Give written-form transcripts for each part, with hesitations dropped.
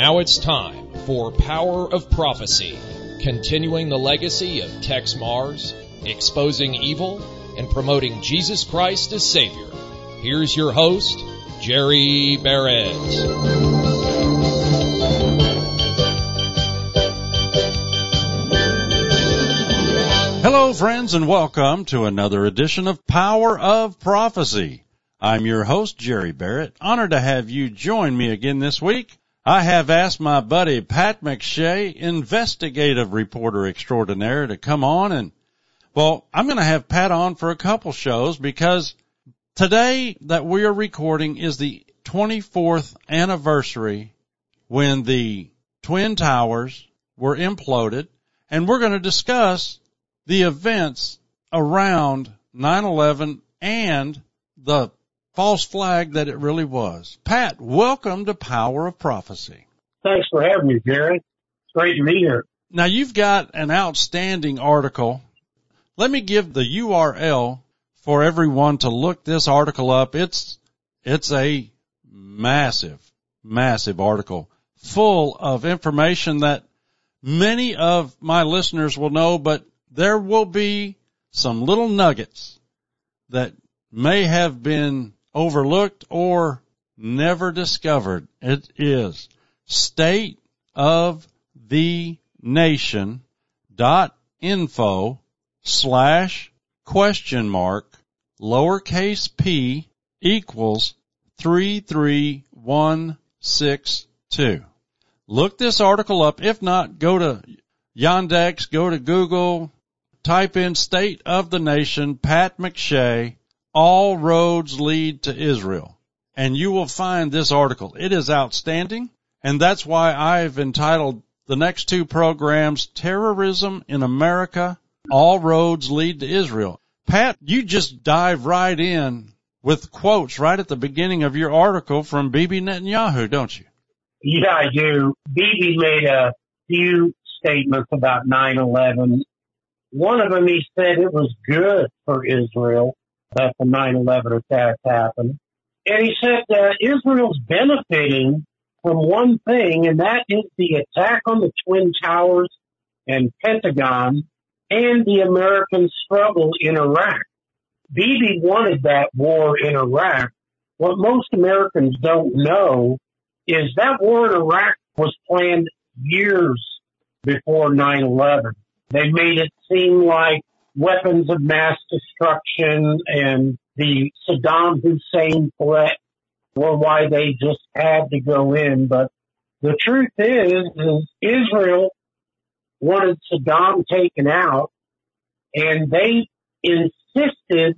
Now it's time for Power of Prophecy, continuing the legacy of Tex Mars, exposing evil, and promoting Jesus Christ as Savior. Here's your host, Jerry Barrett. Hello, friends, and welcome to another edition of Power of Prophecy. I'm your host, Jerry Barrett. Honored to have you join me again this week. I have asked my buddy Pat McShay, investigative reporter extraordinaire, to come on, and, well, I'm going to have Pat on for a couple shows because today that we are recording is the 24th anniversary when the Twin Towers were imploded, and we're going to discuss the events around 9/11 and the false flag that it really was. Pat, welcome to Power of Prophecy. Thanks for having me, Jerry. It's great to be here. Now, you've got an outstanding article. Let me give the URL for everyone to look this article up. It's a massive article full of information that many of my listeners will know, but there will be some little nuggets that may have been overlooked or never discovered. It is stateofthenation.info/?p=33162. Look this article up. If not, go to Yandex, go to Google, type in State of the Nation, Pat McShay, all roads lead to Israel, and you will find this article. It is outstanding, and that's why I've entitled the next two programs, Terrorism in America, All Roads Lead to Israel. Pat, you just dive right in with quotes right at the beginning of your article from Bibi Netanyahu, don't you? Yeah, I do. Bibi made a few statements about 9/11. One of them, he said it was good for Israel that the 9/11 attack happened. And he said that Israel's benefiting from one thing, and that is the attack on the Twin Towers and Pentagon and the American struggle in Iraq. Bibi wanted that war in Iraq. What most Americans don't know is that war in Iraq was planned years before 9/11. They made it seem like weapons of mass destruction and the Saddam Hussein threat were why they just had to go in. But the truth is Israel wanted Saddam taken out, and they insisted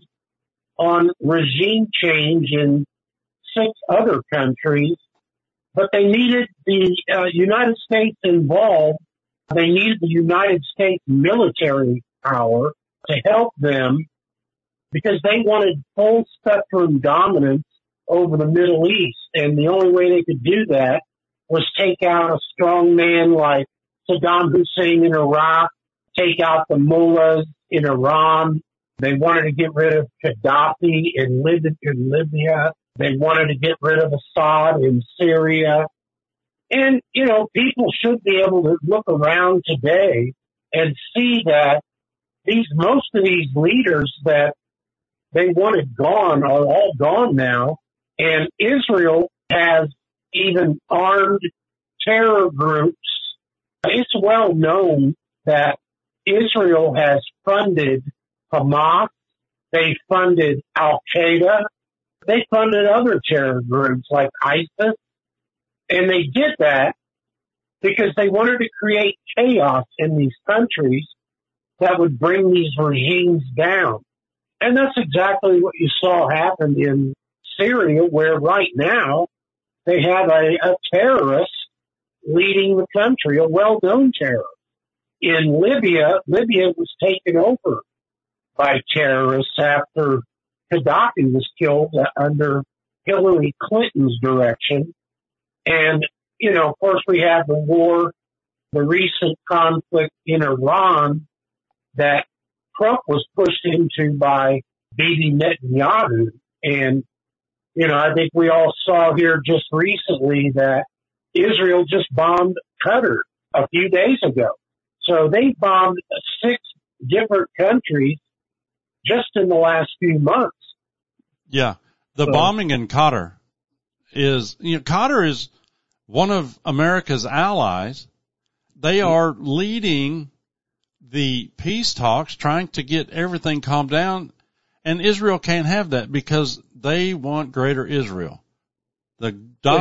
on regime change in 6 other countries, but they needed the United States involved. They needed the United States military power to help them because they wanted full spectrum dominance over the Middle East. And the only way they could do that was take out a strong man like Saddam Hussein in Iraq, take out the mullahs in Iran. They wanted to get rid of Gaddafi in Libya. They wanted to get rid of Assad in Syria. And, you know, people should be able to look around today and see that most of these leaders that they wanted gone are all gone now. And Israel has even armed terror groups. It's well known that Israel has funded Hamas. They funded Al-Qaeda. They funded other terror groups like ISIS. And they did that because they wanted to create chaos in these countries that would bring these regimes down. And that's exactly what you saw happen in Syria, where right now they have a terrorist leading the country, a well-known terrorist. In Libya was taken over by terrorists after Gaddafi was killed under Hillary Clinton's direction. And, you know, of course, we have the recent conflict in Iran that Trump was pushed into by Bibi Netanyahu. And, you know, I think we all saw here just recently that Israel just bombed Qatar a few days ago. So they bombed 6 different countries just in the last few months. Yeah. The bombing in Qatar is, Qatar is one of America's allies. They are leading the peace talks, trying to get everything calmed down, and Israel can't have that because they want greater Israel. The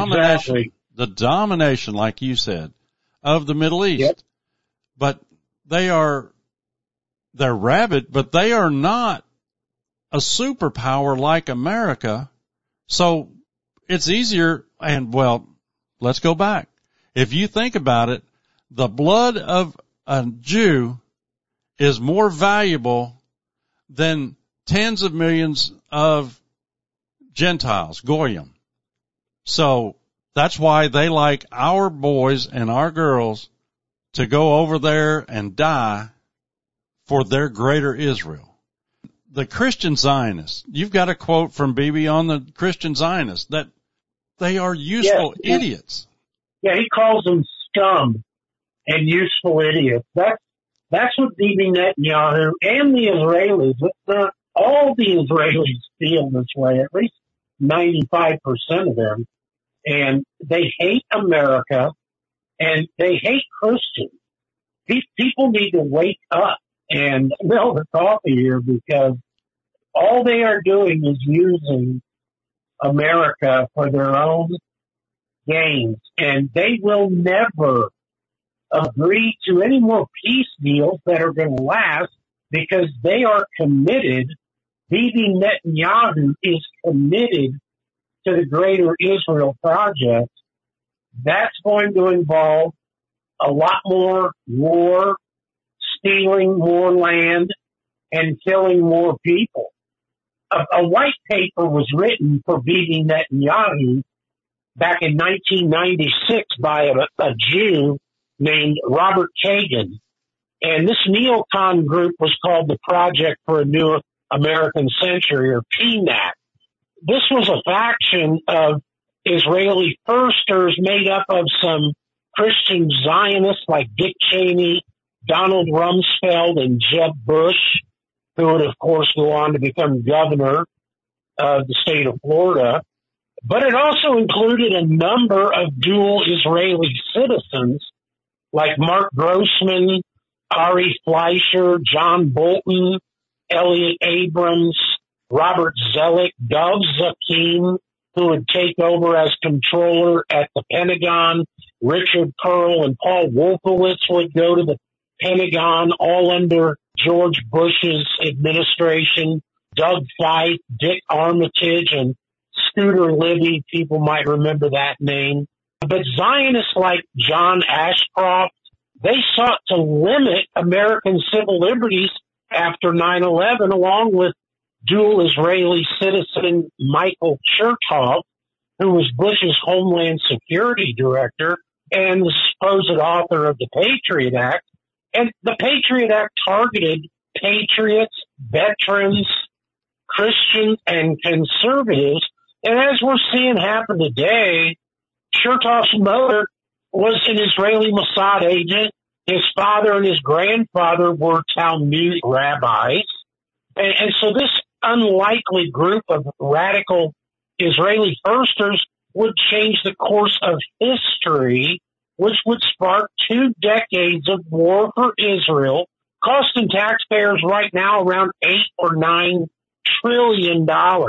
domination, like you said, of the Middle East. Yep. But they're rabid, but they are not a superpower like America. So it's easier, and well, let's go back. If you think about it, the blood of a Jew is more valuable than tens of millions of Gentiles, Goyim. So that's why they like our boys and our girls to go over there and die for their greater Israel. The Christian Zionists, you've got a quote from Bibi on the Christian Zionists that they are useful idiots. Yeah, he calls them scum and useful idiots. That's what Bibi Netanyahu and the Israelis, not all the Israelis feel this way, at least 95% of them. And they hate America and they hate Christians. These people need to wake up and smell the coffee here, because all they are doing is using America for their own gains. And they will never agree to any more peace deals that are going to last, because they are committed. Bibi Netanyahu is committed to the Greater Israel Project. That's going to involve a lot more war, stealing more land, and killing more people. A white paper was written for Bibi Netanyahu back in 1996 by a Jew named Robert Kagan. And this neocon group was called the Project for a New American Century, or PNAC. This was a faction of Israeli firsters made up of some Christian Zionists like Dick Cheney, Donald Rumsfeld, and Jeb Bush, who would, of course, go on to become governor of the state of Florida. But it also included a number of dual Israeli citizens like Mark Grossman, Ari Fleischer, John Bolton, Elliot Abrams, Robert Zellick, Dov Zakim, who would take over as controller at the Pentagon. Richard Pearl and Paul Wolfowitz would go to the Pentagon, all under George Bush's administration. Doug Feith, Dick Armitage, and Scooter Libby, people might remember that name. But Zionists like John Ashcroft, they sought to limit American civil liberties after 9/11, along with dual Israeli citizen Michael Chertoff, who was Bush's Homeland Security Director and the supposed author of the Patriot Act. And the Patriot Act targeted patriots, veterans, Christians, and conservatives. And as we're seeing happen today, Chertoff's mother was an Israeli Mossad agent. His father and his grandfather were Talmud rabbis. And so this unlikely group of radical Israeli firsters would change the course of history, which would spark 2 decades of war for Israel, costing taxpayers right now around $8 or $9 trillion.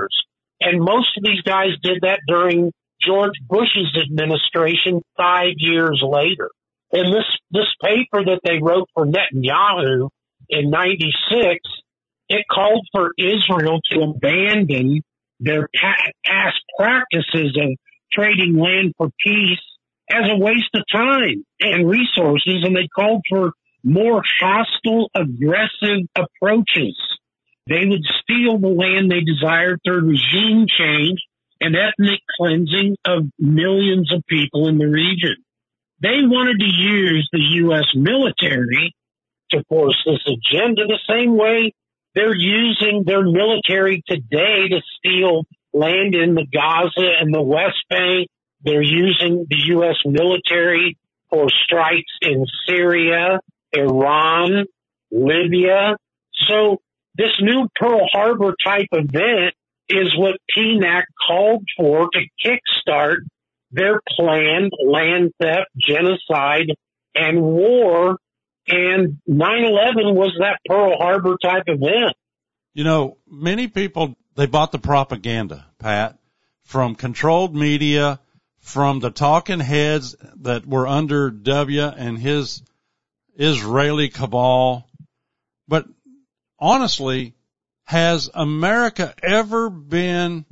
And most of these guys did that during George Bush's administration 5 years later. And this paper that they wrote for Netanyahu in 96, it called for Israel to abandon their past practices of trading land for peace as a waste of time and resources, and they called for more hostile, aggressive approaches. They would steal the land they desired through regime change and ethnic cleansing of millions of people in the region. They wanted to use the U.S. military to force this agenda the same way they're using their military today to steal land in the Gaza and the West Bank They're using the U.S. military for strikes in Syria, Iran, Libya. So this new Pearl Harbor type event is what PNAC called for to kickstart their planned land theft, genocide, and war. And 9/11 was that Pearl Harbor type event. You know, many people, they bought the propaganda, Pat, from controlled media, from the talking heads that were under W and his Israeli cabal. But honestly, has America ever been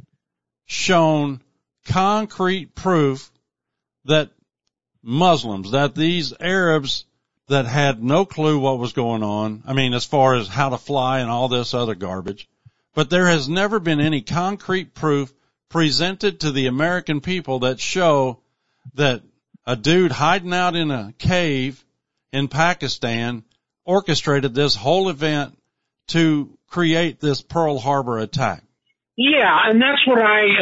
shown concrete proof that Muslims, that these Arabs that had no clue what was going on, I mean, as far as how to fly and all this other garbage, but there has never been any concrete proof presented to the American people that show that a dude hiding out in a cave in Pakistan orchestrated this whole event to create this Pearl Harbor attack. Yeah, and that's what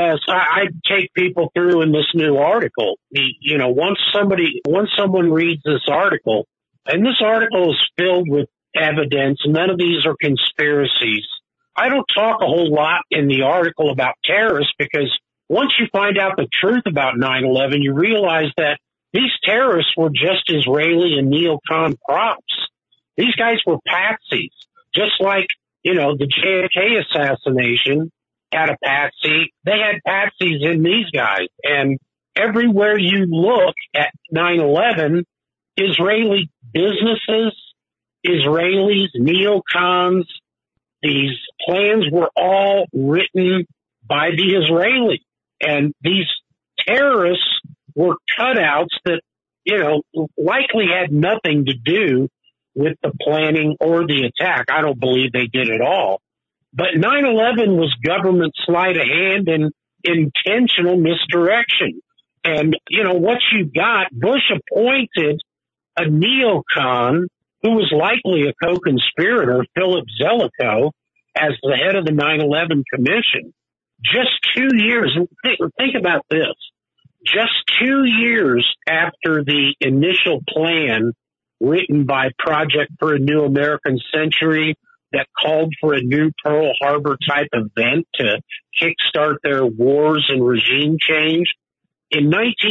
I take people through in this new article. You know, once someone reads this article, and this article is filled with evidence, none of these are conspiracies. I don't talk a whole lot in the article about terrorists because once you find out the truth about 9/11, you realize that these terrorists were just Israeli and neocon props. These guys were patsies, just like, you know, the JFK assassination had a patsy. They had patsies in these guys. And everywhere you look at 9/11, Israeli businesses, Israelis, neocons, these plans were all written by the Israelis. And these terrorists were cutouts that, you know, likely had nothing to do with the planning or the attack. I don't believe they did at all. But 9/11 was government sleight of hand and intentional misdirection. And, you know, what you got, Bush appointed a neocon who was likely a co-conspirator, Philip Zelikow, as the head of the 9/11 Commission. Just 2 years, think about this, just 2 years after the initial plan written by Project for a New American Century that called for a new Pearl Harbor type event to kickstart their wars and regime change. In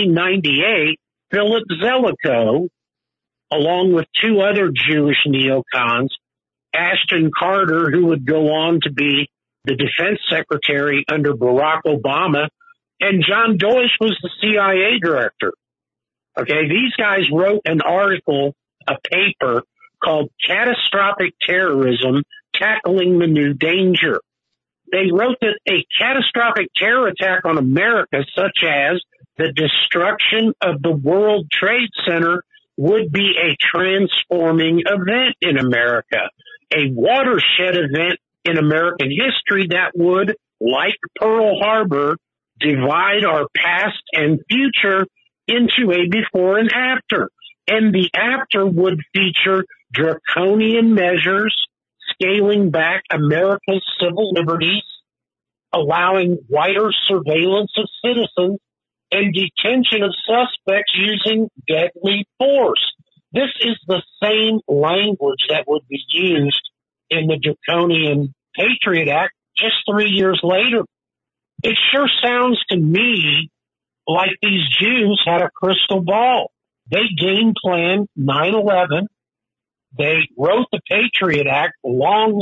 1998, Philip Zelikow, along with two other Jewish neocons, Ashton Carter, who would go on to be the defense secretary under Barack Obama, and John Deutsch was the CIA director. Okay, these guys wrote an article, a paper called Catastrophic Terrorism, Tackling the New Danger. They wrote that a catastrophic terror attack on America, such as the destruction of the World Trade Center, would be a transforming event in America, a watershed event in American history that would, like Pearl Harbor, divide our past and future into a before and after. And the after would feature draconian measures, scaling back America's civil liberties, allowing wider surveillance of citizens, and detention of suspects using deadly force. This is the same language that would be used in the draconian Patriot Act just 3 years later. It sure sounds to me like these Jews had a crystal ball. They game planned 9/11. They wrote the Patriot Act long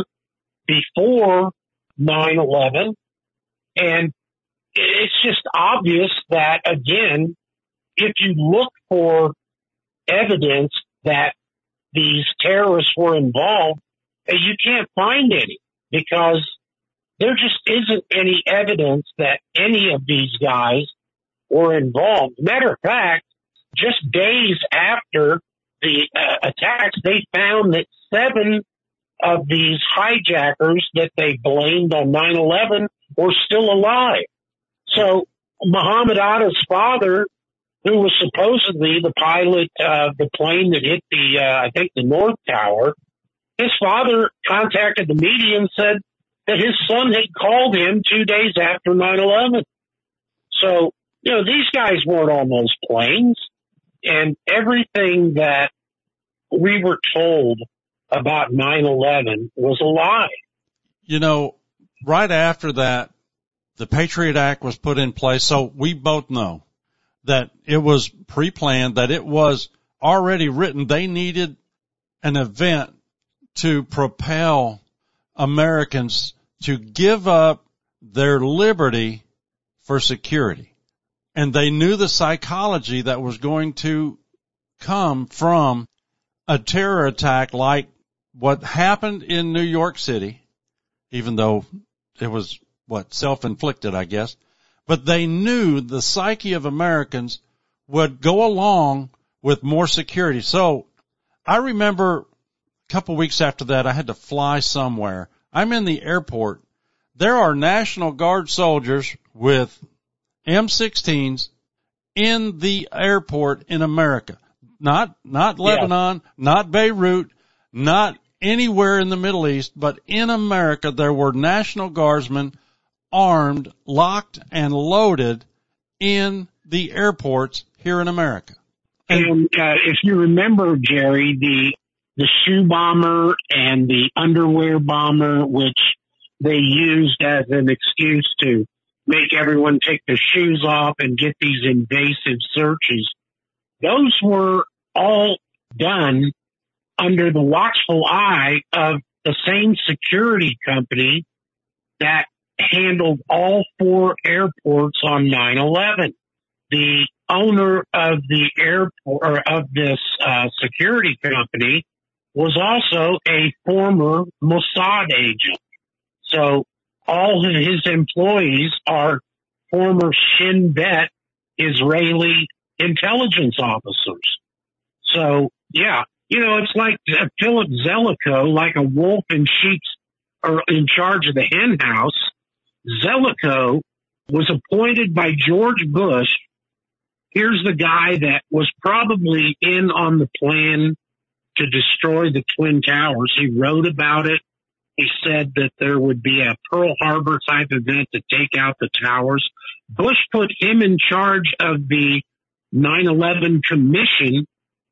before 9/11. And it's just obvious that, again, if you look for evidence that these terrorists were involved, you can't find any because there just isn't any evidence that any of these guys were involved. Matter of fact, just days after the attacks, they found that 7 of these hijackers that they blamed on 9/11 were still alive. So Muhammad Atta's father, who was supposedly the pilot of the plane that hit the North Tower, his father contacted the media and said that his son had called him 2 days after 9/11. So These guys weren't on those planes, and everything that we were told about 9/11 was a lie. Right after that, the Patriot Act was put in place, so we both know that it was pre-planned, that it was already written. They needed an event to propel Americans to give up their liberty for security. And they knew the psychology that was going to come from a terror attack like what happened in New York City, even though it was, self-inflicted, I guess. But they knew the psyche of Americans would go along with more security. So I remember a couple weeks after that, I had to fly somewhere. I'm in the airport. There are National Guard soldiers with M16s in the airport in America. Not Lebanon, not Beirut, not anywhere in the Middle East, but in America there were National Guardsmen armed, locked, and loaded in the airports here in America. And if you remember, Jerry, the shoe bomber and the underwear bomber, which they used as an excuse to make everyone take their shoes off and get these invasive searches, those were all done under the watchful eye of the same security company that handled all 4 airports on 9/11. The owner of the airport, or of this security company, was also a former Mossad agent. So all of his employees are former Shin Bet Israeli intelligence officers. So, yeah, it's like Philip Zelikow, like a wolf in sheep's, or in charge of the hen house. Zelikow was appointed by George Bush. Here's the guy that was probably in on the plan to destroy the Twin Towers. He wrote about it. He said that there would be a Pearl Harbor type event to take out the towers. Bush put him in charge of the 9/11 commission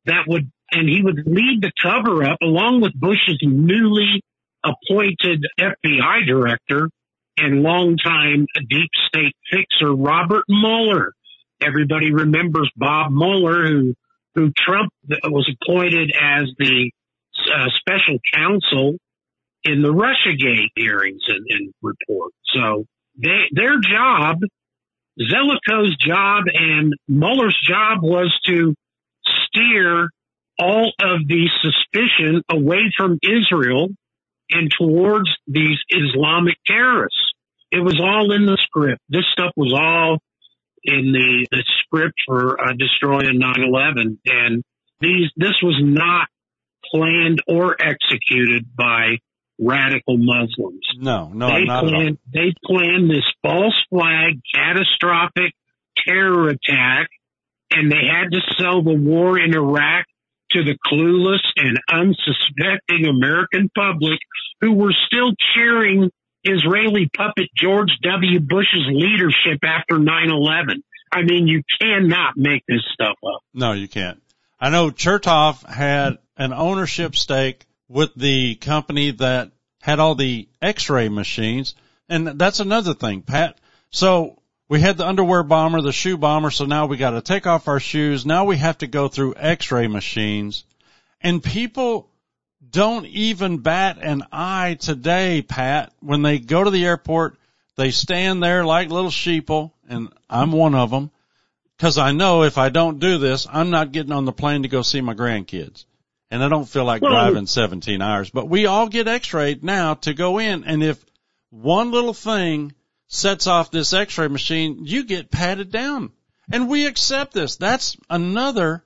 and he would lead the cover up along with Bush's newly appointed FBI director and longtime deep state fixer, Robert Mueller. Everybody remembers Bob Mueller, who Trump was appointed as the special counsel in the Russiagate hearings and report. So their job, Zelikow's job and Mueller's job, was to steer all of the suspicion away from Israel and towards these Islamic terrorists. It was all in the script. This stuff was all in the script for destroying 9/11, and this was not planned or executed by radical Muslims. No, not at all. They planned this false flag, catastrophic terror attack, and they had to sell the war in Iraq to the clueless and unsuspecting American public who were still cheering Israeli puppet George W. Bush's leadership after 9/11. I mean, you cannot make this stuff up. No, you can't. I know Chertoff had an ownership stake with the company that had all the X-ray machines, and that's another thing, Pat. So we had the underwear bomber, the shoe bomber, so now we got to take off our shoes. Now we have to go through X-ray machines, and people don't even bat an eye today, Pat. When they go to the airport, they stand there like little sheeple, and I'm one of them, because I know if I don't do this, I'm not getting on the plane to go see my grandkids. And I don't feel like driving 17 hours. But we all get X-rayed now to go in, and if one little thing sets off this X-ray machine, you get patted down. And we accept this. That's another,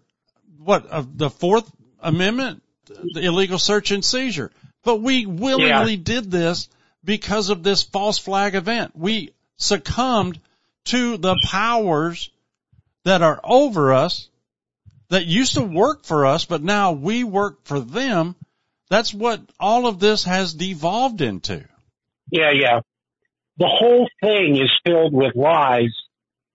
the Fourth Amendment, the illegal search and seizure. But we willingly did this because of this false flag event. We succumbed to the powers that are over us, that used to work for us, but now we work for them. That's what all of this has devolved into. Yeah. The whole thing is filled with lies,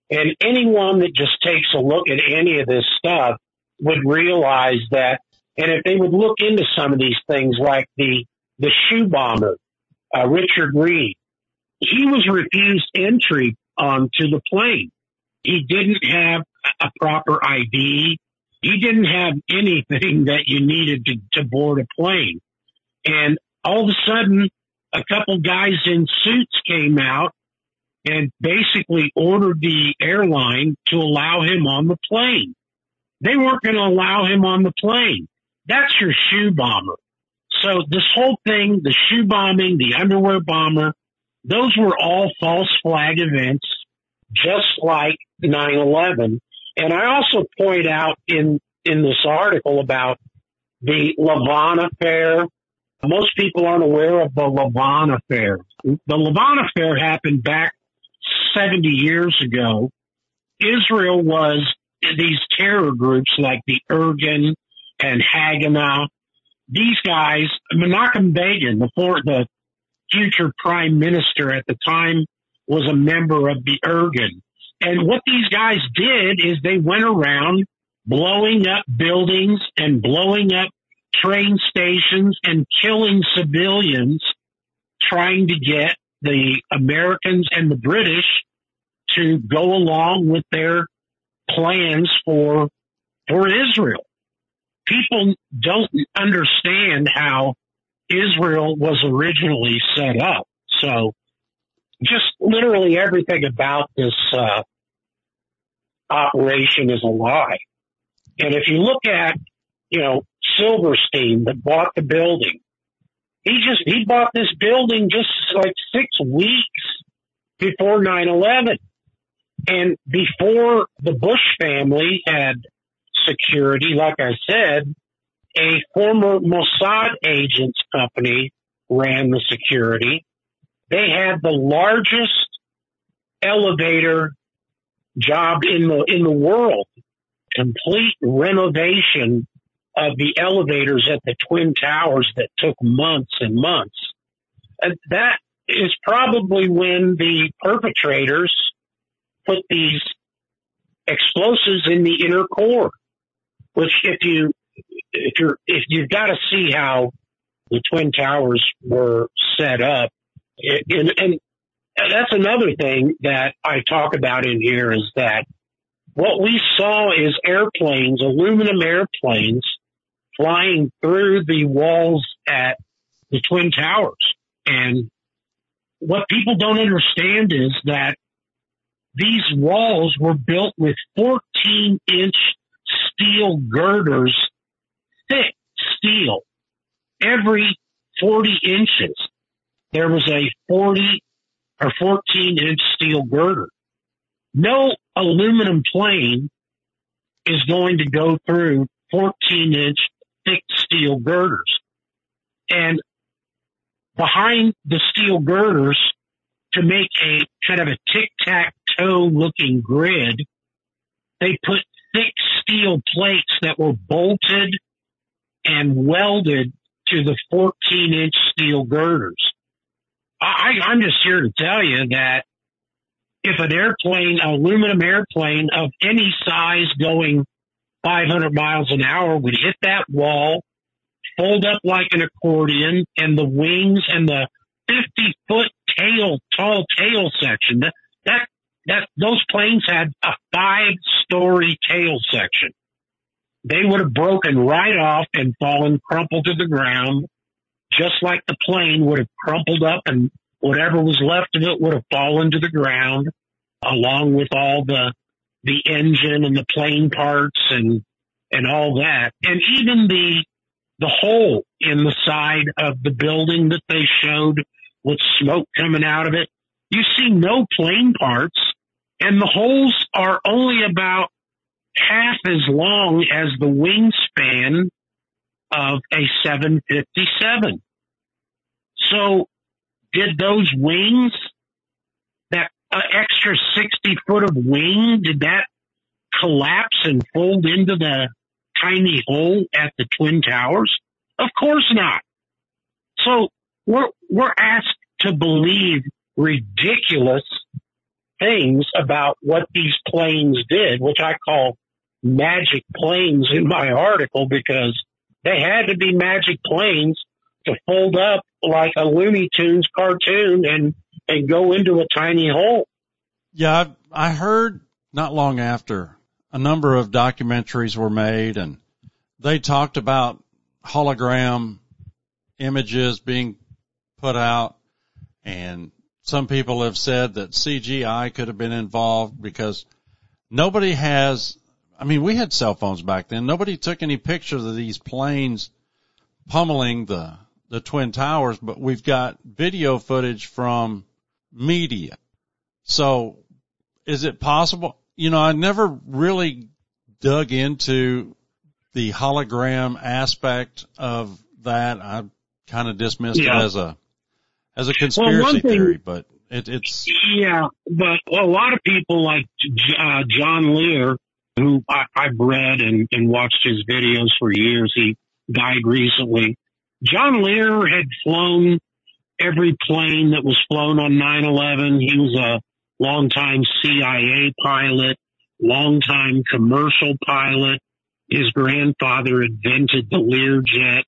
And anyone that just takes a look at any of this stuff would realize that, and if they would look into some of these things like the shoe bomber, Richard Reed, he was refused entry onto the plane. He didn't have a proper ID. He didn't have anything that you needed to board a plane. And all of a sudden, a couple guys in suits came out and basically ordered the airline to allow him on the plane. They weren't going to allow him on the plane. That's your shoe bomber. So this whole thing, the shoe bombing, the underwear bomber, those were all false flag events, just like 9/11. And I also point out in this article about the Lavon affair. Most people aren't aware of the Lavon affair. The Lavon affair happened back 70 years ago. Israel was these terror groups like the Irgun and Haganah. These guys, Menachem Begin, the future prime minister at the time, was a member of the Irgun. And what these guys did is they went around blowing up buildings and blowing up train stations and killing civilians, trying to get the Americans and the British to go along with their plans for Israel. People don't understand how Israel was originally set up. So just literally everything about this operation is a lie. And if you look at, Silverstein that bought the building, he bought this building just like 6 weeks before 9/11. And before the Bush family had security, like I said, a former Mossad agents company ran the security. They had the largest elevator job in the world, complete renovation of the elevators at the Twin Towers that took months and months. And that is probably when the perpetrators put these explosives in the inner core, which if you've got to see how the Twin Towers were set up, and that's another thing that I talk about in here is that what we saw is airplanes, aluminum airplanes, flying through the walls at the Twin Towers. And what people don't understand is that these walls were built with 14-inch steel girders, thick steel. Every 40 inches, there was a 40 or 14-inch steel girder. No aluminum plane is going to go through 14-inch thick steel girders. And behind the steel girders, to make a kind of a tic-tac-toe looking grid, they put thick steel plates that were bolted and welded to the 14-inch steel girders. I'm just here to tell you that if an aluminum airplane of any size going 500 miles an hour would hit that wall, fold up like an accordion, and the wings and the 50-foot tall tail section, those planes had a 5-story tail section. They would have broken right off and fallen crumpled to the ground, just like the plane would have crumpled up and whatever was left of it would have fallen to the ground, along with all the engine and the plane parts and all that. And even the hole in the side of the building that they showed with smoke coming out of it, you see no plane parts, and the holes are only about half as long as the wingspan of a 757. So did those wings, that extra 60 foot of wing, did that collapse and fold into the tiny hole at the Twin Towers? Of course not. So we're asked to believe ridiculous things about what these planes did, which I call magic planes in my article, because they had to be magic planes to fold up like a Looney Tunes cartoon and go into a tiny hole. Yeah, I heard not long after a number of documentaries were made, and they talked about hologram images being put out, and some people have said that CGI could have been involved because nobody has, I mean, we had cell phones back then. Nobody took any pictures of these planes pummeling the Twin Towers, but we've got video footage from media. So is it possible? You know, I never really dug into the hologram aspect of that. I kind of dismissed it as a conspiracy theory, but it's. Yeah, but a lot of people like John Lear, who I've read and watched his videos for years. He died recently. John Lear had flown every plane that was flown on 9/11. He was a longtime CIA pilot, longtime commercial pilot. His grandfather invented the Learjet.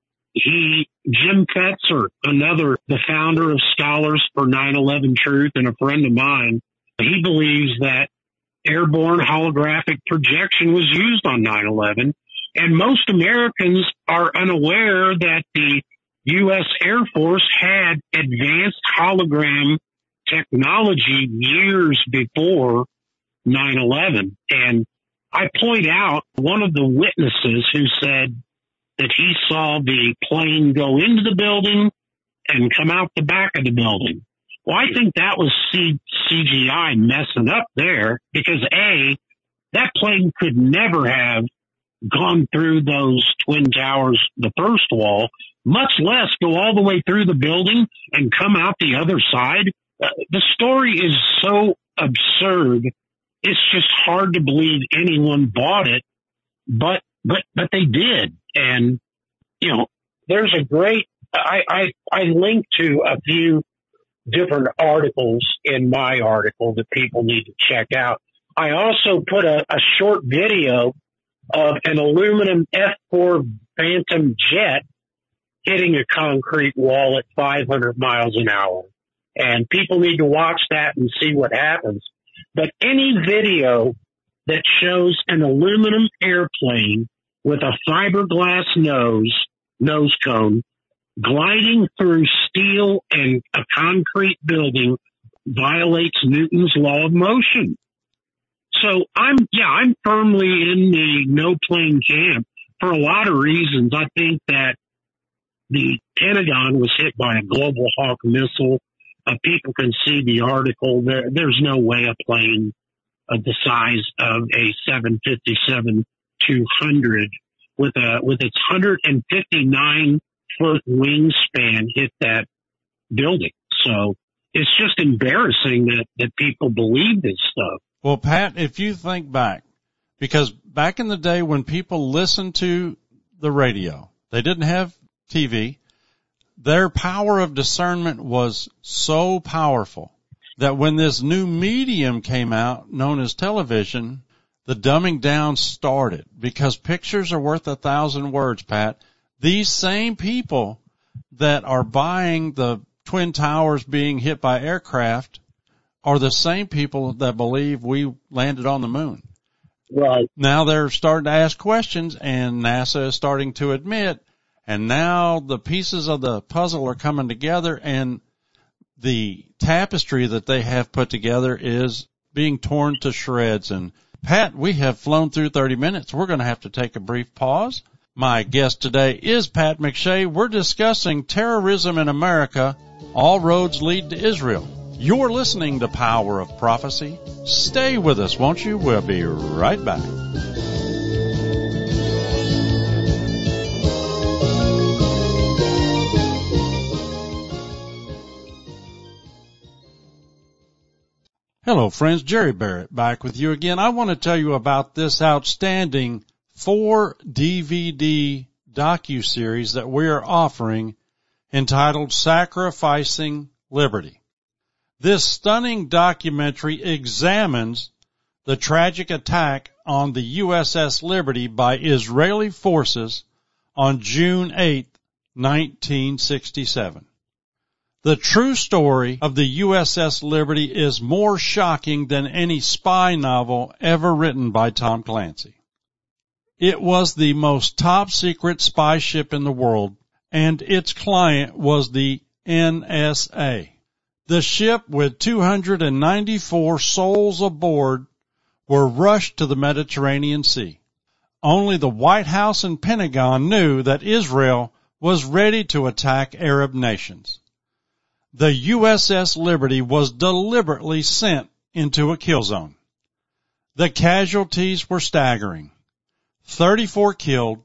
Jim Fetzer, the founder of Scholars for 9/11 Truth and a friend of mine, he believes that airborne holographic projection was used on 9/11. And most Americans are unaware that the U.S. Air Force had advanced hologram technology years before 9/11. And I point out one of the witnesses who said that he saw the plane go into the building and come out the back of the building. Well, I think that was CGI messing up there because, A, that plane could never have gone through those Twin Towers, the first wall, much less go all the way through the building and come out the other side. The story is so absurd. It's just hard to believe anyone bought it, but they did. And, you know, there's a great, I linked to a few different articles in my article that people need to check out. I also put a short video of an aluminum F-4 Phantom jet hitting a concrete wall at 500 miles an hour. And people need to watch that and see what happens. But any video that shows an aluminum airplane with a fiberglass nose cone gliding through steel and a concrete building violates Newton's law of motion. So I'm firmly in the no plane camp for a lot of reasons. I think that the Pentagon was hit by a Global Hawk missile. People can see the article. There's no way a plane of the size of a 757-200 with its 159-foot wingspan hit that building. So it's just embarrassing that people believe this stuff. Well, Pat, if you think back, because back in the day when people listened to the radio, they didn't have TV. Their power of discernment was so powerful that when this new medium came out, known as television, the dumbing down started because pictures are worth 1,000 words, Pat. These same people that are buying the Twin Towers being hit by aircraft are the same people that believe we landed on the moon. Right. Now they're starting to ask questions, and NASA is starting to admit, and now the pieces of the puzzle are coming together, and the tapestry that they have put together is being torn to shreds. And Pat, we have flown through 30 minutes. We're going to have to take a brief pause. My guest today is Pat McShay. We're discussing terrorism in America. All roads lead to Israel. You're listening to Power of Prophecy. Stay with us, won't you? We'll be right back. Hello, friends. Jerry Barrett back with you again. I want to tell you about this outstanding 4-DVD docuseries that we are offering entitled Sacrificing Liberty. This stunning documentary examines the tragic attack on the USS Liberty by Israeli forces on June 8, 1967. The true story of the USS Liberty is more shocking than any spy novel ever written by Tom Clancy. It was the most top-secret spy ship in the world, and its client was the NSA. The ship, with 294 souls aboard, were rushed to the Mediterranean Sea. Only the White House and Pentagon knew that Israel was ready to attack Arab nations. The USS Liberty was deliberately sent into a kill zone. The casualties were staggering. 34 killed,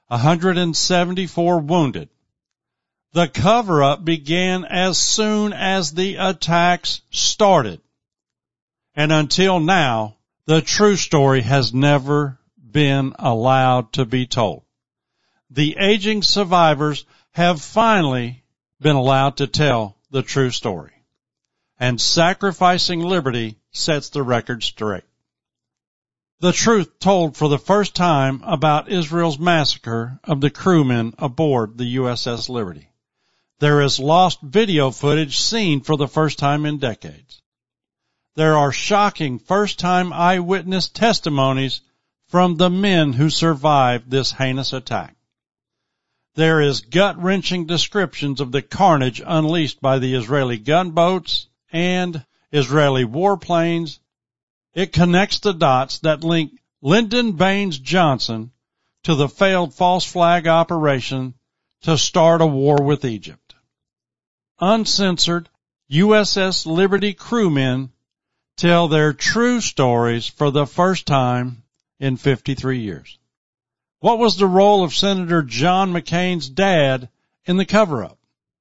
174 wounded. The cover-up began as soon as the attacks started. And until now, the true story has never been allowed to be told. The aging survivors have finally been allowed to tell the true story. And Sacrificing Liberty sets the record straight. The truth told for the first time about Israel's massacre of the crewmen aboard the USS Liberty. There is lost video footage seen for the first time in decades. There are shocking first-time eyewitness testimonies from the men who survived this heinous attack. There is gut-wrenching descriptions of the carnage unleashed by the Israeli gunboats and Israeli warplanes. It connects the dots that link Lyndon Baines Johnson to the failed false flag operation to start a war with Egypt. Uncensored USS Liberty crewmen tell their true stories for the first time in 53 years. What was the role of Senator John McCain's dad in the cover-up?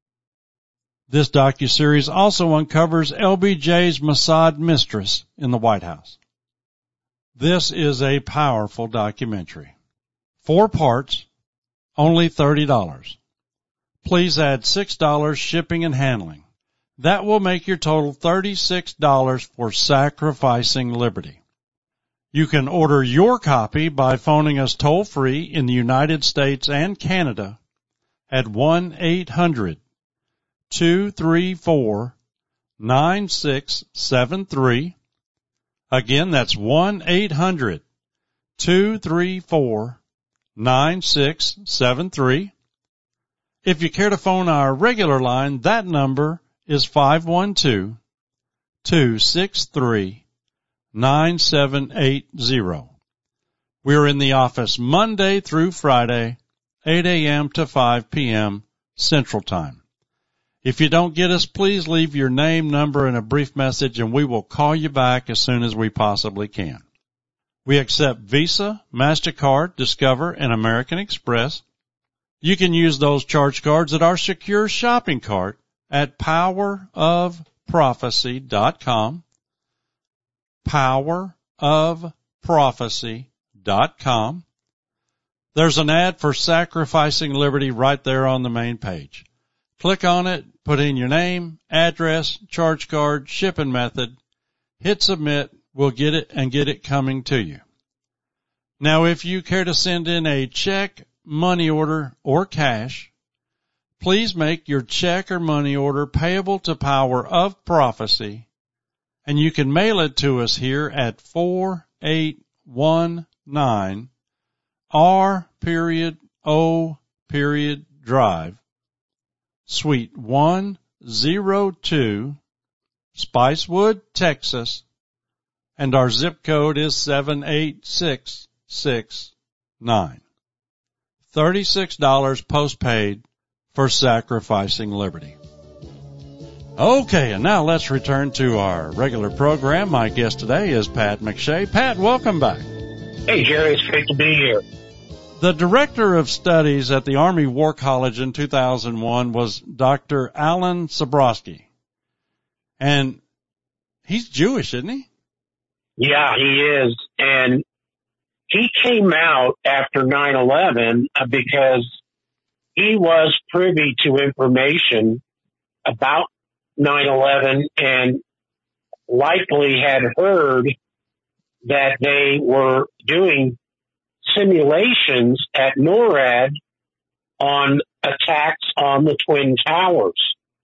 This docuseries also uncovers LBJ's Mossad mistress in the White House. This is a powerful documentary. 4 parts, only $30. Please add $6 shipping and handling. That will make your total $36 for Sacrificing Liberty. You can order your copy by phoning us toll-free in the United States and Canada at 1-800-234-9673. Again, that's 1-800-234-9673. If you care to phone our regular line, that number is 512-263-9780. We're in the office Monday through Friday, 8 a.m. to 5 p.m. Central Time. If you don't get us, please leave your name, number, and a brief message, and we will call you back as soon as we possibly can. We accept Visa, MasterCard, Discover, and American Express. You can use those charge cards at our secure shopping cart at powerofprophecy.com. Powerofprophecy.com. There's an ad for Sacrificing Liberty right there on the main page. Click on it, put in your name, address, charge card, shipping method, hit submit, we'll get it and get it coming to you. Now, if you care to send in a check, money order, or cash, please make your check or money order payable to Power of Prophecy, and you can mail it to us here at 4819 R.O. Drive, Suite 102, Spicewood, Texas, and our zip code is 78669. $36 postpaid for Sacrificing Liberty. Okay, and now let's return to our regular program. My guest today is Pat McShay. Pat, welcome back. Hey, Jerry, it's great to be here. The director of studies at the Army War College in 2001 was Dr. Alan Sabrowski. And he's Jewish, isn't he? Yeah, he is. And he came out after 9/11 because he was privy to information about 9/11 and likely had heard that they were doing simulations at NORAD on attacks on the Twin Towers.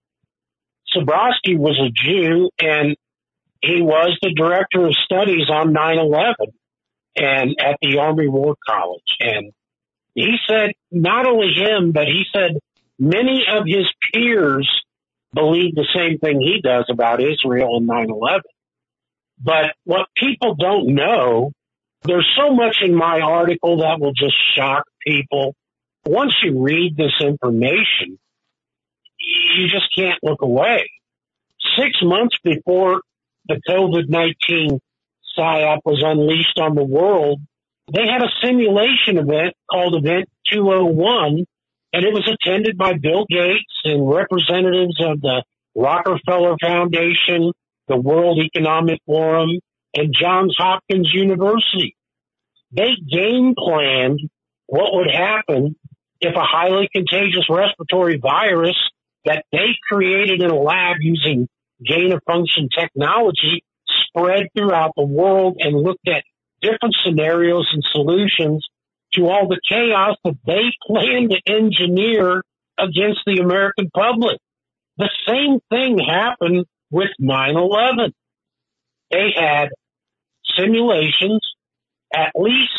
Sobrowski was a Jew, and he was the director of studies on 9/11 and at the Army War College. And he said, not only him, but he said many of his peers believe the same thing he does about Israel and 9/11. But what people don't know, there's so much in my article that will just shock people. Once you read this information, you just can't look away. 6 months before the COVID-19 PSYOP was unleashed on the world, they had a simulation event called Event 201, and it was attended by Bill Gates and representatives of the Rockefeller Foundation, the World Economic Forum, and Johns Hopkins University. They game planned what would happen if a highly contagious respiratory virus that they created in a lab using gain-of-function technology spread throughout the world, and looked at different scenarios and solutions to all the chaos that they planned to engineer against the American public. The same thing happened with 9/11. They had simulations, at least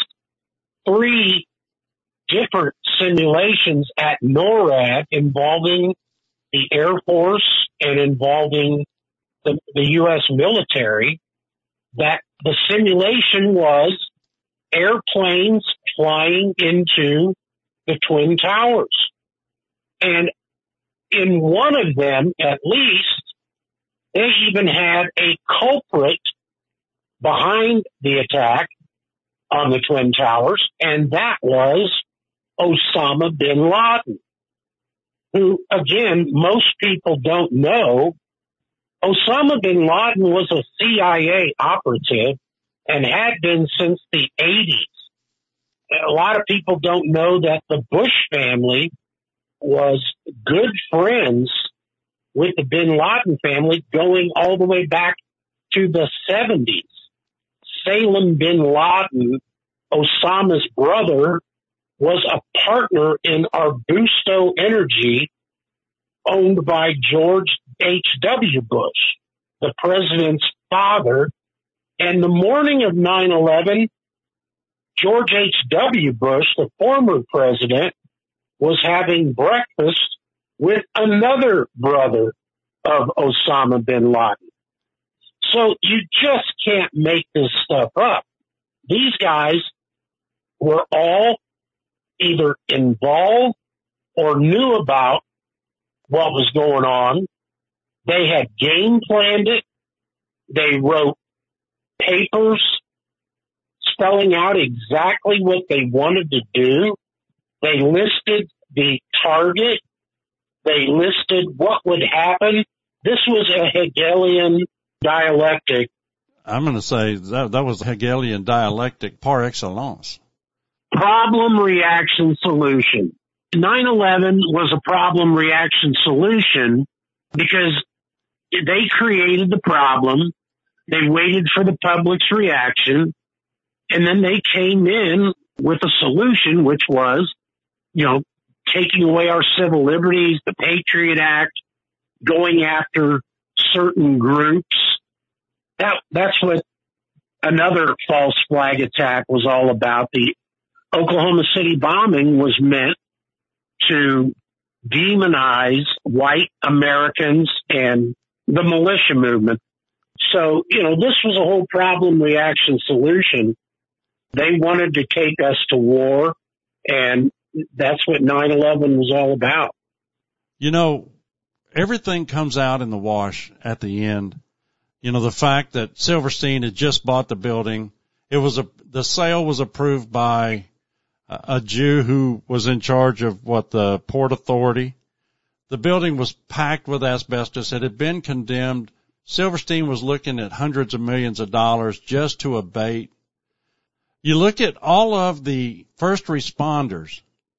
3 different simulations at NORAD involving the Air Force and involving the U.S. military, that the simulation was airplanes flying into the Twin Towers. And in one of them, at least, they even had a culprit behind the attack on the Twin Towers, and that was Osama bin Laden, who, again, most people don't know. Osama bin Laden was a CIA operative and had been since the 80s. A lot of people don't know that the Bush family was good friends with the bin Laden family going all the way back to the 70s. Salem bin Laden, Osama's brother, was a partner in Arbusto Energy, owned by George H.W. Bush, the president's father. And the morning of 9/11, George H.W. Bush, the former president, was having breakfast with another brother of Osama bin Laden. So you just can't make this stuff up. These guys were all either involved or knew about what was going on. They had game planned it. They wrote papers spelling out exactly what they wanted to do. They listed the target. They listed what would happen. This was a Hegelian dialectic. I'm going to say that was Hegelian dialectic par excellence. Problem, reaction, solution. 9/11 was a problem, reaction, solution because they created the problem. They waited for the public's reaction, and then they came in with a solution, which was, taking away our civil liberties, the Patriot Act, going after certain groups. That's what another false flag attack was all about. The Oklahoma City bombing was meant to demonize white Americans and the militia movement. So, this was a whole problem, reaction, solution. They wanted to take us to war, and that's what 9/11 was all about. Everything comes out in the wash at the end. The fact that Silverstein had just bought the building. The sale was approved by a Jew who was in charge of the Port Authority. The building was packed with asbestos. It had been condemned. Silverstein was looking at hundreds of millions of dollars just to abate. You look at all of the first responders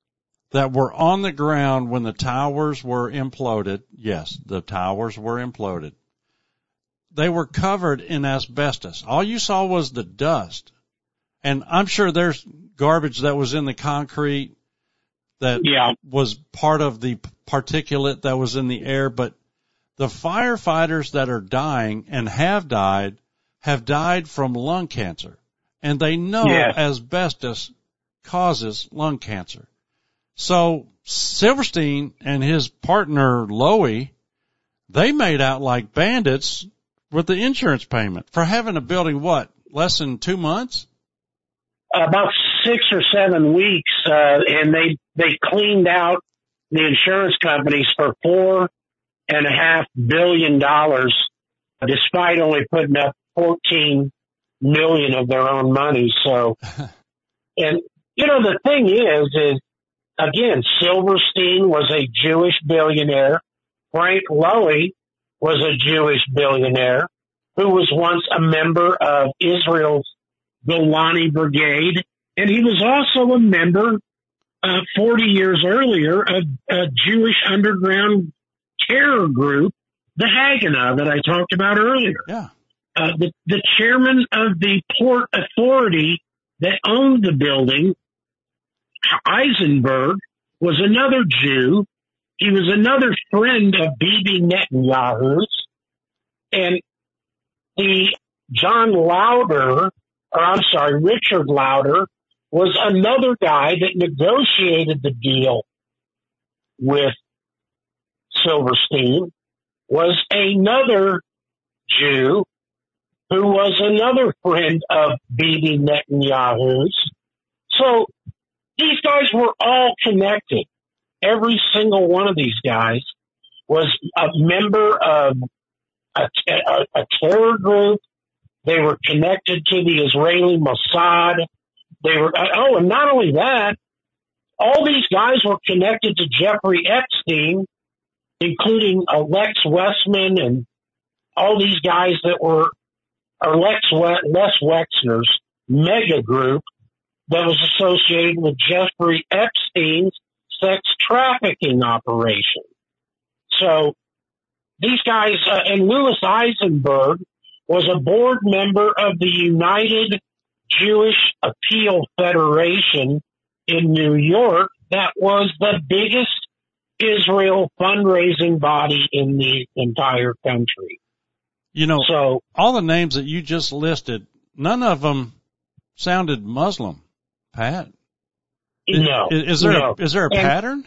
that were on the ground when the towers were imploded. Yes, the towers were imploded. They were covered in asbestos. All you saw was the dust. And I'm sure there's garbage that was in the concrete that was part of the particulate that was in the air, but the firefighters that are dying and have died from lung cancer. And they know asbestos causes lung cancer. So Silverstein and his partner Lowy, they made out like bandits with the insurance payment for having a building, less than 2 months? About 6 or 7 weeks, and they cleaned out the insurance companies for $4.5 billion, despite only putting up $14 million of their own money. So, and the thing is again, Silverstein was a Jewish billionaire. Frank Lowy was a Jewish billionaire who was once a member of Israel's Golani Brigade, and he was also a member 40 years earlier of a Jewish underground terror group, the Haganah, that I talked about earlier. Yeah. The chairman of the Port Authority that owned the building, Eisenberg, was another Jew. He was another friend of Bibi Netanyahu's. And Richard Lauder was another guy that negotiated the deal with Silverstein, was another Jew who was another friend of Bibi Netanyahu's. So these guys were all connected. Every single one of these guys was a member of a terror group. They were connected to the Israeli Mossad. And not only that, all these guys were connected to Jeffrey Epstein, including Lex Westman and all these guys that were, Les Wexner's mega group that was associated with Jeffrey Epstein's sex trafficking operation. So these guys, and Louis Eisenberg was a board member of the United Jewish Appeal Federation in New York. That was the biggest Israel fundraising body in the entire country. So all the names that you just listed, none of them sounded Muslim, Pat. No. Is there a pattern?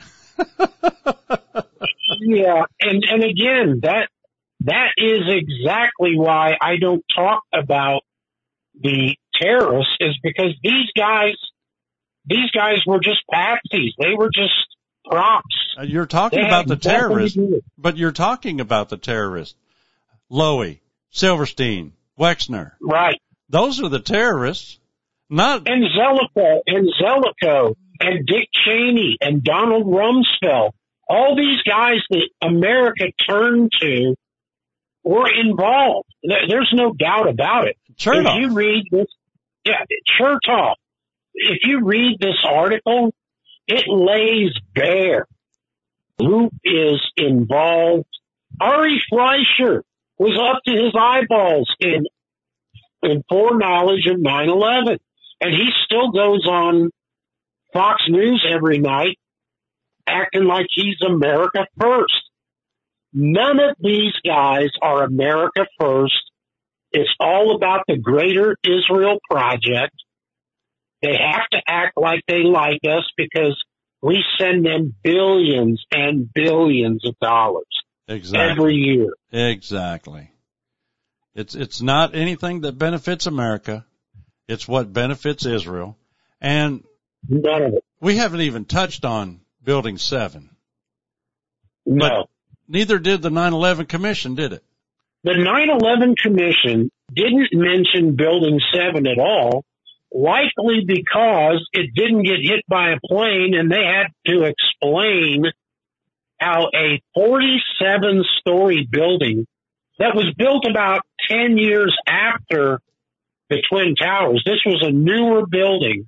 Yeah, and again, that is exactly why I don't talk about the terrorists, is because these guys were just patsies. They were just props. You're talking about the terrorists, but you're talking about the terrorists. Lowy, Silverstein, Wexner. Right. Those are the terrorists. And Zellico, and Dick Cheney, and Donald Rumsfeld. All these guys that America turned to were involved. There's no doubt about it. Chertoff. If you read this, Chertoff. If you read this article, it lays bare who is involved. Ari Fleischer was up to his eyeballs in foreknowledge of 9/11, and he still goes on Fox News every night acting like he's America first. None of these guys are America first. It's all about the Greater Israel Project. They have to act like they like us because we send them billions and billions of dollars every year. Exactly. It's not anything that benefits America. It's what benefits Israel. And none of it. We haven't even touched on Building 7. No. But neither did the 9/11 Commission, did it? The 9/11 Commission didn't mention Building 7 at all, likely because it didn't get hit by a plane, and they had to explain how a 47-story building that was built about 10 years after the Twin Towers, this was a newer building,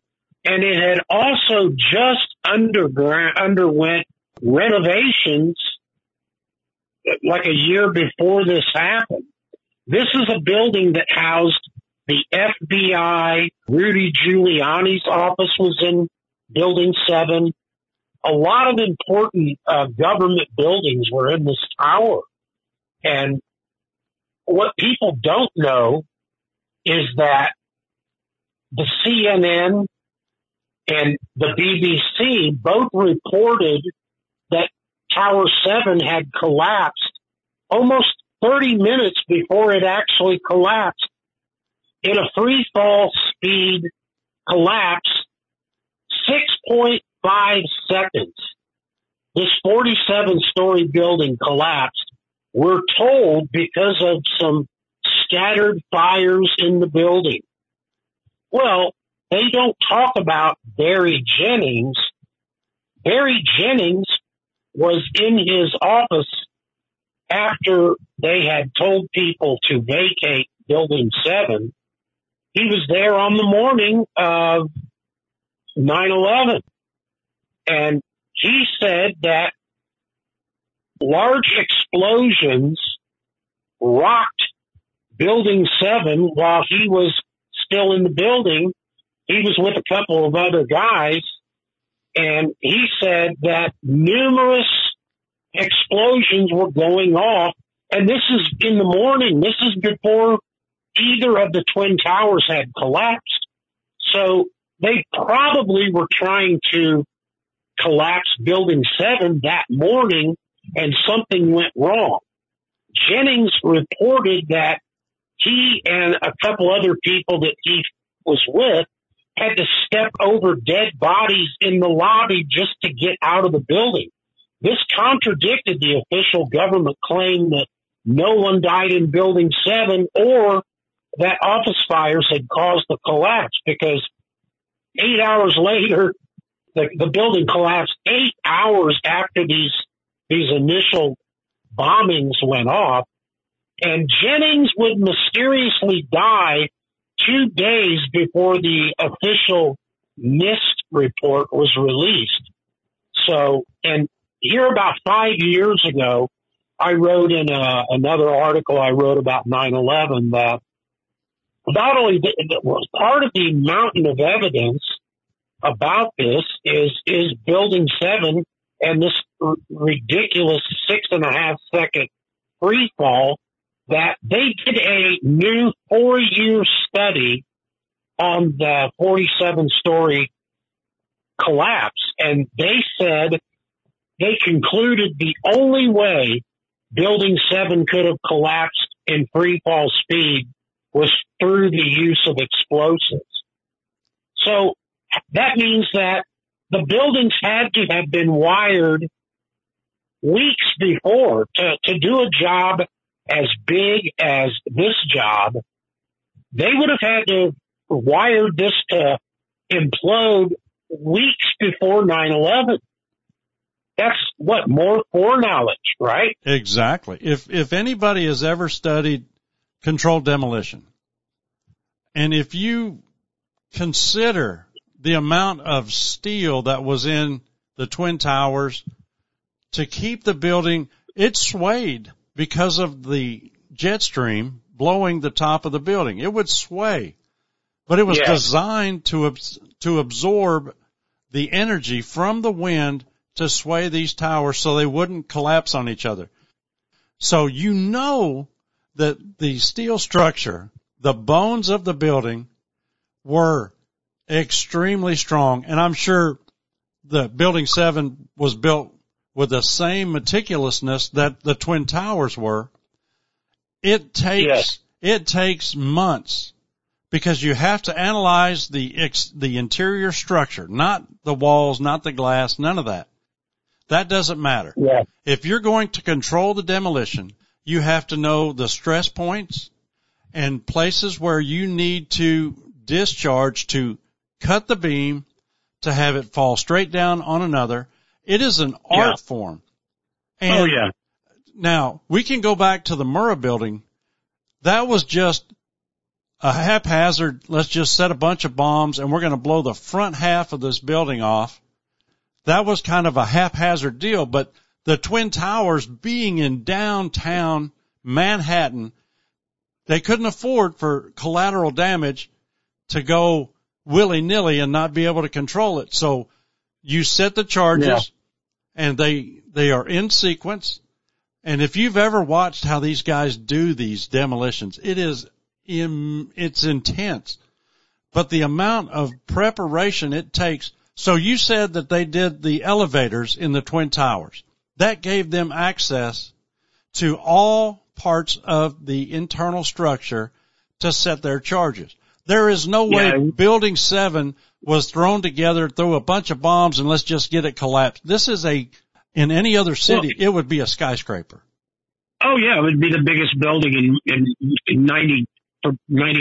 And it had also just underwent renovations like a year before this happened. This is a building that housed the FBI. Rudy Giuliani's office was in Building 7. A lot of important government buildings were in this tower. And what people don't know is that the CNN and the BBC both reported that Tower 7 had collapsed almost 30 minutes before it actually collapsed. In a free fall speed collapse, 6.5 seconds. This 47-story building collapsed, we're told, because of some scattered fires in the building. Well, they don't talk about Barry Jennings. Barry Jennings was in his office after they had told people to vacate Building 7. He was there on the morning of 9/11. And he said that large explosions rocked Building 7 while he was still in the building. He was with a couple of other guys, and he said that numerous explosions were going off, and this is in the morning. This is before either of the Twin Towers had collapsed. So they probably were trying to collapse Building 7 that morning, and something went wrong. Jennings reported that he and a couple other people that he was with had to step over dead bodies in the lobby just to get out of the building. This contradicted the official government claim that no one died in Building 7 or that office fires had caused the collapse, because 8 hours later, the building collapsed 8 hours after these initial bombings went off. And Jennings would mysteriously die 2 days before the official NIST report was released. So, and here about 5 years ago, I wrote in another article I wrote about 9/11 that not only was part of the mountain of evidence about this is Building 7 and this ridiculous 6.5 second free fall, that they did a new 4-year study on the 47-story collapse. And they said they concluded the only way Building 7 could have collapsed in free fall speed was through the use of explosives. So that means that the buildings had to have been wired weeks before to do a job as big as this job. They would have had to wire this to implode weeks before 9/11. That's more foreknowledge, right? Exactly. If anybody has ever studied controlled demolition, and if you consider the amount of steel that was in the Twin Towers to keep the building, it swayed because of the jet stream blowing the top of the building. It would sway, but it was designed to absorb the energy from the wind to sway these towers so they wouldn't collapse on each other. So you know that the steel structure, the bones of the building, were extremely strong. And I'm sure the Building 7 was built with the same meticulousness that the Twin Towers were. It takes months, because you have to analyze the interior structure, not the walls, not the glass, none of that. That doesn't matter. Yeah. If you're going to control the demolition, you have to know the stress points and places where you need to discharge to cut the beam to have it fall straight down on another. It is an art form. And now we can go back to the Murrah building. That was just a haphazard, let's just set a bunch of bombs and we're going to blow the front half of this building off. That was kind of a haphazard deal, but the Twin Towers being in downtown Manhattan, they couldn't afford for collateral damage to go willy-nilly and not be able to control it. So you set the charges and they are in sequence. And if you've ever watched how these guys do these demolitions, it's intense. But the amount of preparation it takes. So you said that they did the elevators in the Twin Towers. That gave them access to all parts of the internal structure to set their charges. There is no way Building 7 was thrown together, threw a bunch of bombs, and let's just get it collapsed. This is in any other city, it would be a skyscraper. Oh, yeah, it would be the biggest building in 95%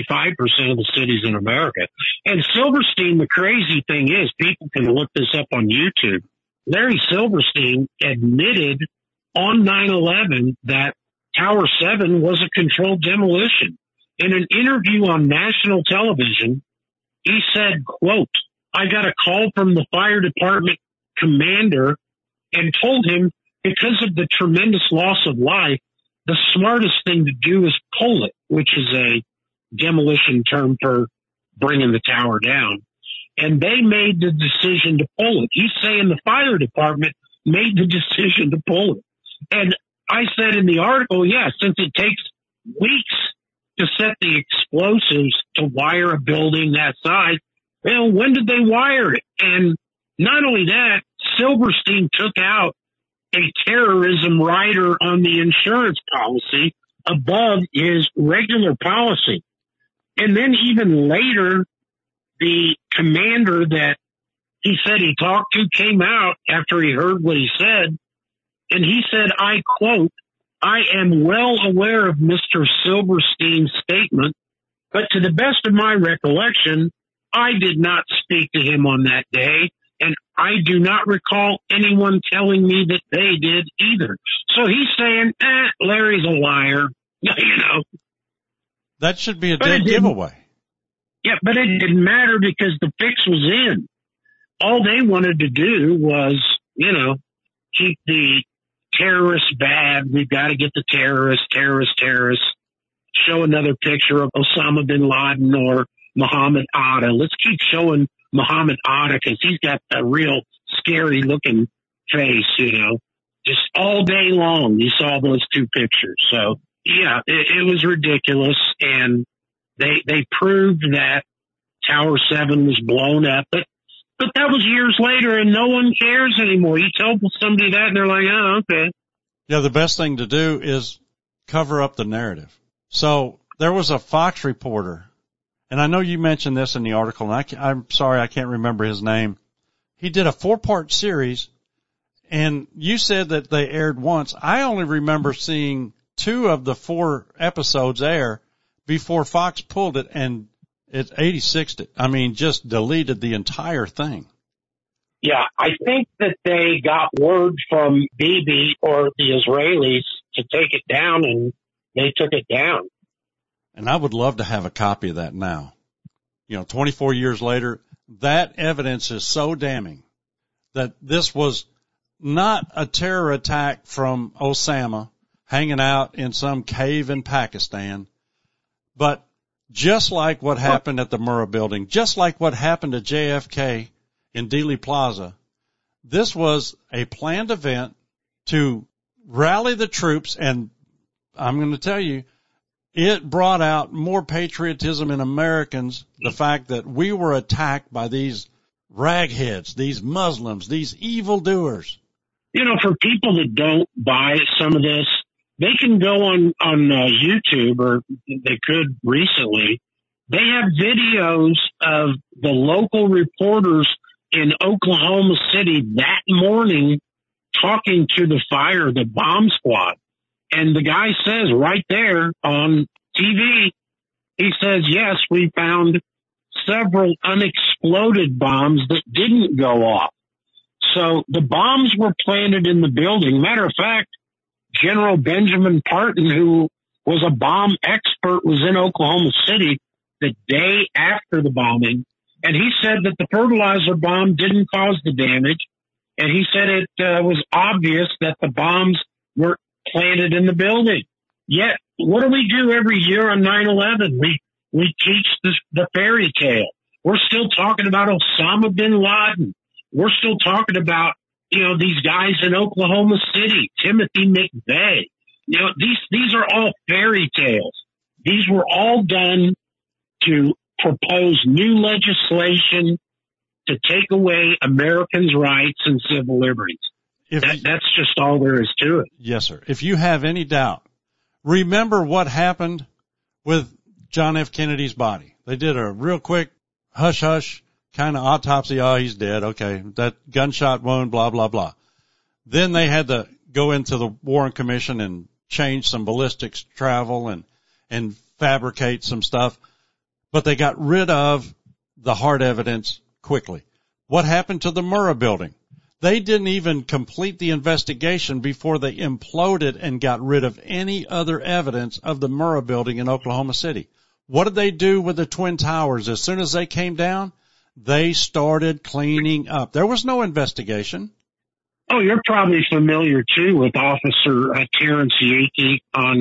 of the cities in America. And Silverstein, the crazy thing is, people can look this up on YouTube. Larry Silverstein admitted on 9/11 that Tower 7 was a controlled demolition. In an interview on national television, he said, quote, "I got a call from the fire department commander and told him because of the tremendous loss of life, the smartest thing to do is pull it," which is a demolition term for bringing the tower down. And they made the decision to pull it. He's saying the fire department made the decision to pull it. And I said in the article, since it takes weeks to set the explosives to wire a building that size, well, when did they wire it? And not only that, Silverstein took out a terrorism rider on the insurance policy above his regular policy. And then even later, the commander that he said he talked to came out after he heard what he said, and he said, I quote, "I am well aware of Mr. Silverstein's statement, but to the best of my recollection, I did not speak to him on that day, and I do not recall anyone telling me that they did either." So he's saying, Larry's a liar, you know. That should be a dead giveaway. Yeah, but it didn't matter because the fix was in. All they wanted to do was, keep the terrorists bad. We've got to get the terrorists. Show another picture of Osama bin Laden or Muhammad Atta. Let's keep showing Muhammad Atta because he's got a real scary looking face, Just all day long, you saw those two pictures. So, yeah, it was ridiculous. And they proved that Tower 7 was blown up. But that was years later, and no one cares anymore. You tell somebody that, and they're like, oh, okay. Yeah, the best thing to do is cover up the narrative. So there was a Fox reporter, and I know you mentioned this in the article, and I'm sorry I can't remember his name. He did a 4-part series, and you said that they aired once. I only remember seeing 2 of the 4 episodes air before Fox pulled it and it 86'd it. I mean, just deleted the entire thing. Yeah, I think that they got word from Bibi or the Israelis to take it down, and they took it down. And I would love to have a copy of that now. 24 years later, that evidence is so damning that this was not a terror attack from Osama hanging out in some cave in Pakistan, but just like what happened at the Murrah building, just like what happened at JFK in Dealey Plaza, this was a planned event to rally the troops, and I'm going to tell you, it brought out more patriotism in Americans, the fact that we were attacked by these ragheads, these Muslims, these evildoers. For people that don't buy some of this, they can go on YouTube, or they could recently. They have videos of the local reporters in Oklahoma City that morning talking to the bomb squad. And the guy says right there on TV, he says, yes, we found several unexploded bombs that didn't go off. So the bombs were planted in the building. Matter of fact, General Benjamin Parton, who was a bomb expert, was in Oklahoma City the day after the bombing, and he said that the fertilizer bomb didn't cause the damage, and he said it was obvious that the bombs were planted in the building. Yet, what do we do every year on 9/11? We teach the fairy tale. We're still talking about Osama bin Laden. We're still talking about, these guys in Oklahoma City, Timothy McVeigh. These are all fairy tales. These were all done to propose new legislation to take away Americans' rights and civil liberties. That's just all there is to it. Yes, sir. If you have any doubt, remember what happened with John F. Kennedy's body. They did a real quick hush-hush kind of autopsy. Oh, he's dead. Okay. That gunshot wound, blah, blah, blah. Then they had to go into the Warren Commission and change some ballistics travel and fabricate some stuff. But they got rid of the hard evidence quickly. What happened to the Murrah building? They didn't even complete the investigation before they imploded and got rid of any other evidence of the Murrah building in Oklahoma City. What did they do with the Twin Towers? As soon as they came down, they started cleaning up. There was no investigation. Oh, you're probably familiar, too, with Officer Terrence Yankee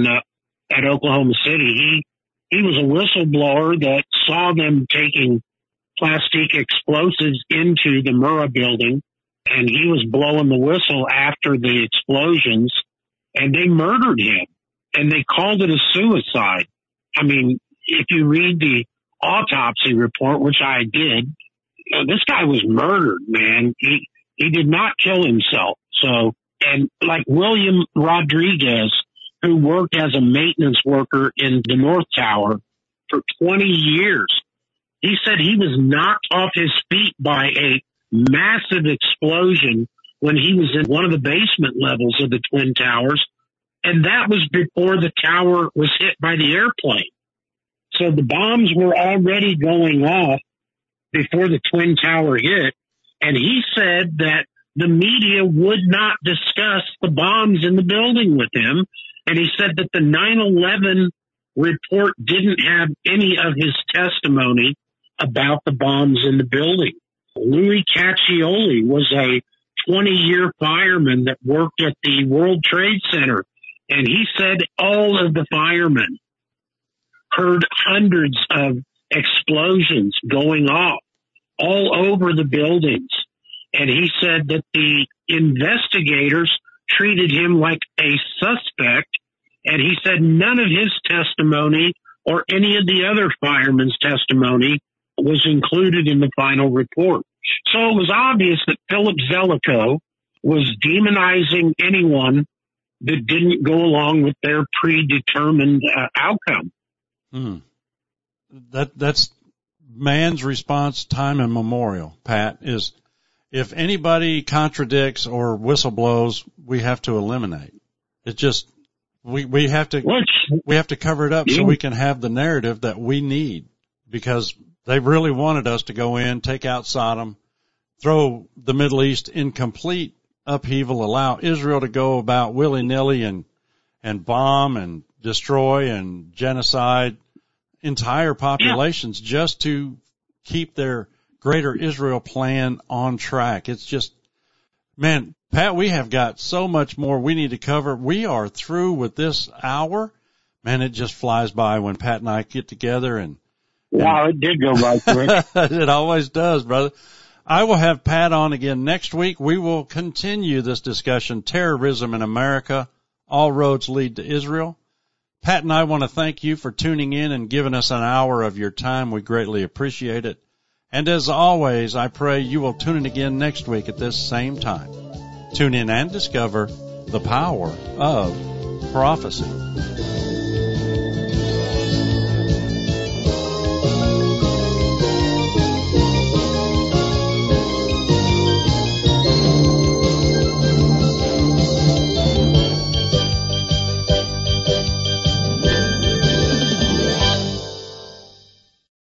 at Oklahoma City. He was a whistleblower that saw them taking plastic explosives into the Murrah building, and he was blowing the whistle after the explosions, and they murdered him, and they called it a suicide. I mean, if you read the autopsy report, which I did, this guy was murdered, man. He did not kill himself. So, and like William Rodriguez, who worked as a maintenance worker in the North Tower for 20 years, he said he was knocked off his feet by a massive explosion when he was in one of the basement levels of the Twin Towers. And that was before the tower was hit by the airplane. So the bombs were already going off before the Twin Tower hit. And he said that the media would not discuss the bombs in the building with him. And he said that the 9/11 report didn't have any of his testimony about the bombs in the building. Louis Caccioli was a 20-year fireman that worked at the World Trade Center. And he said all of the firemen heard hundreds of explosions going off all over the buildings. And he said that the investigators treated him like a suspect. And he said none of his testimony or any of the other firemen's testimony was included in the final report. So it was obvious that Philip Zelikow was demonizing anyone that didn't go along with their predetermined outcome. That's man's response, time immemorial, Pat, is if anybody contradicts or whistleblows, we have to eliminate. It just, we have to cover it up so we can have the narrative that we need, because they really wanted us to go in, take out Sodom, throw the Middle East in complete upheaval, allow Israel to go about willy-nilly and bomb and destroy and genocide entire populations just to keep their greater Israel plan on track. It's just, man, Pat, we have got so much more we need to cover. We are through with this hour. Man, it just flies by when Pat and I get together and wow, it did go by quick. It always does, brother. I will have Pat on again next week. We will continue this discussion, Terrorism in America, All Roads Lead to Israel. Pat and I want to thank you for tuning in and giving us an hour of your time. We greatly appreciate it. And as always, I pray you will tune in again next week at this same time. Tune in and discover the power of prophecy.